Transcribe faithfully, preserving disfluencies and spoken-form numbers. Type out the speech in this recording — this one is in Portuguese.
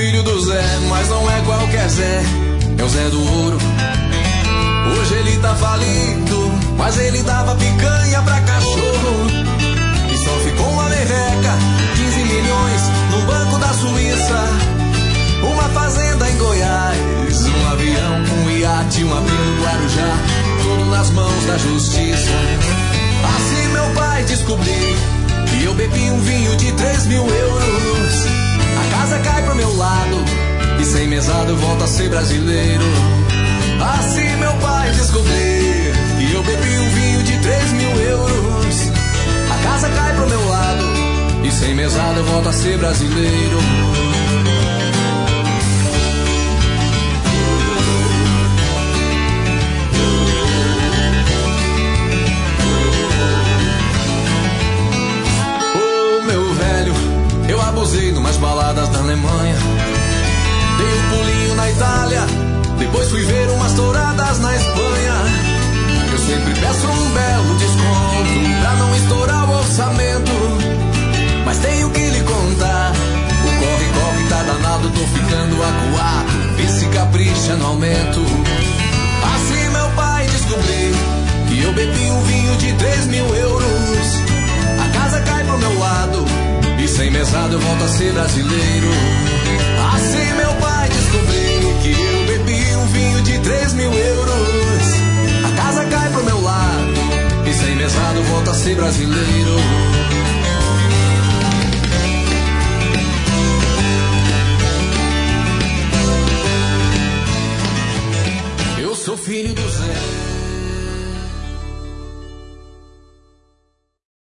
filho do Zé, mas não é qualquer Zé, é o Zé do Ouro. Hoje ele tá falido, mas ele dava picanha pra cachorro. E só ficou uma merreca, quinze milhões no banco da Suíça. Uma fazenda em Goiás, um avião, um iate, um avião em Guarujá, tudo nas mãos da justiça. Assim meu pai descobriu que eu bebi um vinho de três mil euros. A casa cai pro meu lado e sem mesada eu volto a ser brasileiro. Assim meu pai descobriu que eu bebi um vinho de três mil euros. A casa cai pro meu lado e sem mesada eu volto a ser brasileiro. Eu abusei numas baladas da Alemanha, dei um pulinho na Itália, depois fui ver umas touradas na Espanha. Eu sempre peço um belo desconto pra não estourar o orçamento, mas tenho que lhe contar, o corre-corre tá danado, tô ficando acuado, vê se capricha no aumento. Assim meu pai descobriu que eu bebi um vinho de três mil euros. A casa cai pro meu lado e sem mesada eu volto a ser brasileiro. Assim meu pai descobriu que eu bebi um vinho de três mil euros. A casa cai pro meu lado e sem mesada eu volto a ser brasileiro. Eu sou filho do Zé.